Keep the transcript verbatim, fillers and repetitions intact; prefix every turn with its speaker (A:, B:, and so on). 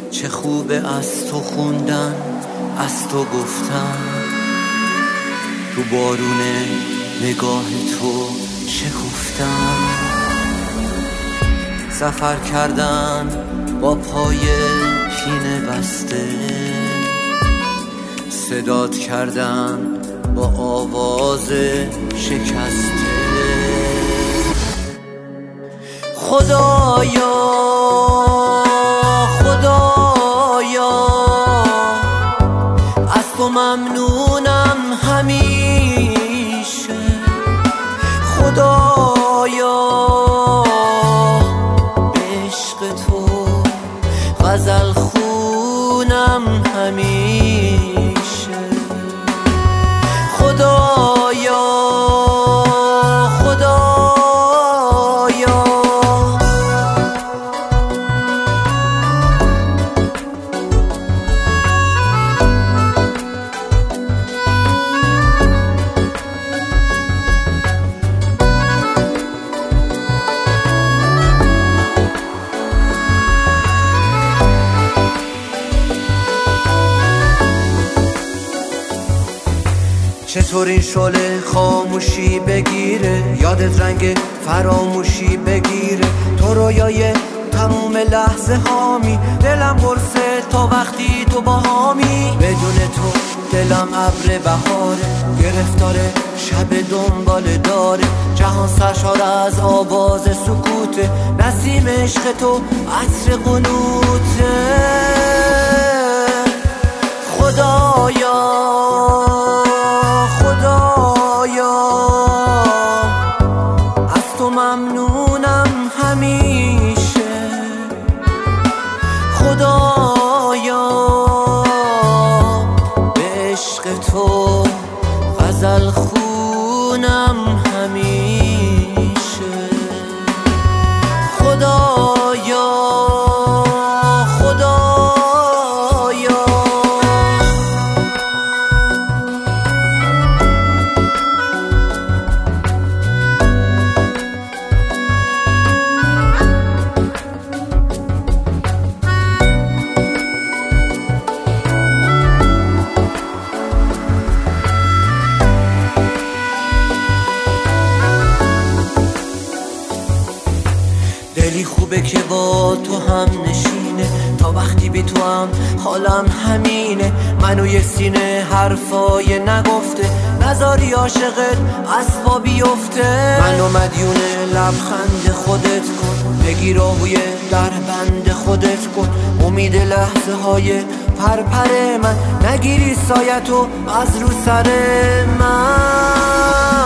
A: چه خوبه از تو خوندن، از تو گفتن، رو بارون نگاه تو شکفتن. سفر کردن با پای پینه بسته، صدات کردن با آواز شکسته. خدایا خدایا از تو ممنونم همیشه. خدایا به عشق تو غزل خونم همیشه. خدایا خدایا چطور این شعله خاموشی بگیره، یادت رنگ فراموشی بگیره. تو رویای تموم لحظه هامی، دلم قرصه تا وقتی تو با هامی. بدون تو دلم ابر بهاره، گرفتاره شب دنبال داره. جهان سرشار از آواز سکوته، نسیم عشق تو عطر قنوته. خدایا از تو ممنونم همیشه. خدایا به عشق تو غزل خونم همیشه. خدایا خدایا دلی خوبه که با تو هم نشینه، تا وقتی بی تو هم حالم همینه. منو یه سینه حرفای نگفته، نذاری عاشقت از پا بیفته. منو مدیون لبخند خودت کن، بگیر آهوی در بند خودت کن. امید لحظه های پرپر من، نگیری سایتو از رو سر من.